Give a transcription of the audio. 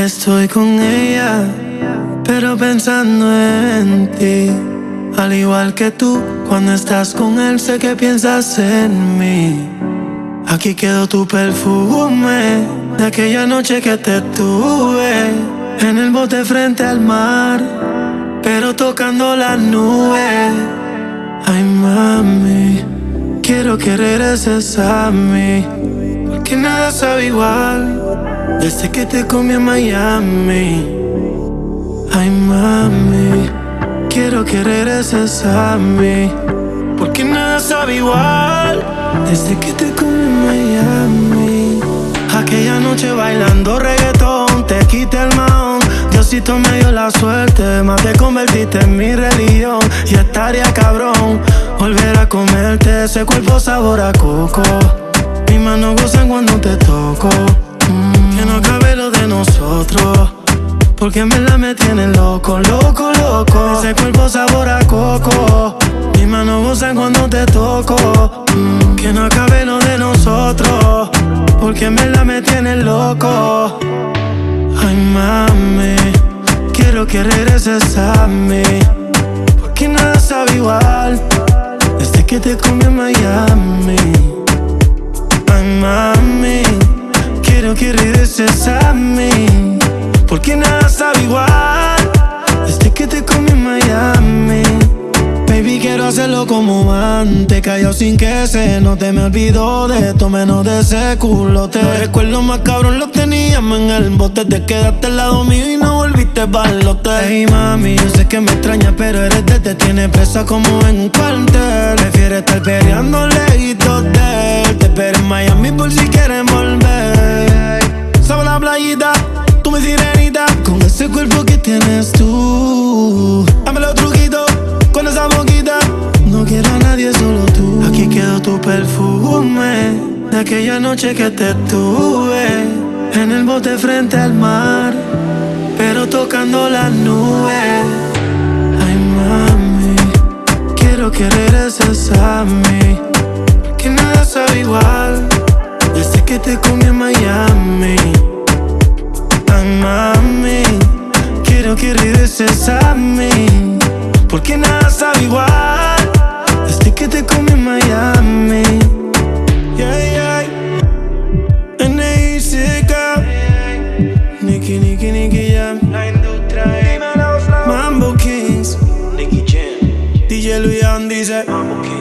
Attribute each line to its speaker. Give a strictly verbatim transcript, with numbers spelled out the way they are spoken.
Speaker 1: Estoy con ella, pero pensando en ti. Al igual que tú, cuando estás con él sé que piensas en mí. Aquí quedó tu perfume de aquella noche que te tuve en el bote frente al mar, pero tocando las nubes. Ay mami, quiero que regreses a mí, porque nada sabe igual desde que te comí en Miami. Ay mami, quiero que regreses a mí, porque nada sabe igual desde que te comí en Miami. Aquella noche bailando reggaetón, te quité el mahón. Diosito me dio la suerte, más te convertiste en mi religión. Y estaría cabrón volver a comerte ese cuerpo sabor a coco. Mis manos gozan cuando te toco. mm, Que no acabe lo de nosotros, porque en verdad me tiene loco, loco, loco. Ese cuerpo sabor a coco. Mis manos gozan cuando te toco. mm, Que no acabe lo de nosotros, porque en verdad me tiene loco. Ay mami, quiero que regreses a mí, porque nada sabe igual desde que te comí en Miami. Ay mami, quiero que regreses a mí, porque nada sabe igual desde que te comí en Miami. Baby, quiero hacerlo como antes, callado sin que se note. Me olvido de esto, menos de ese culote. Los recuerdos más cabrón los teníamos en el bote. Te quedaste al lado mío y no volviste pa'lote. Hey mami, yo sé que me extrañas, pero eres de te tiene presa como en un cuartel. Prefieres estar peleando lejitos de él. Te espero en Miami por si quieren volver. Sabes la playita, tú mi sirenita, con ese cuerpo que tienes tú. Dame los truquitos con esa boquita, no quiero a nadie, solo tú. Aquí quedó tu perfume de aquella noche que te tuve en el bote frente al mar, pero tocando las nubes. Ay mami, quiero que regreses a mí, porque nada sabe igual desde que te comí en Miami. Ay mami, quiero que regreses a mí, porque nada sabe igual desde que te comí en Miami. Yeah, yeah. N I C K, Nicky, Nicky, Nicky Jam, La Industria, Mambo Kings, Nicky Jam, D J Luyan dice Mambo Kings.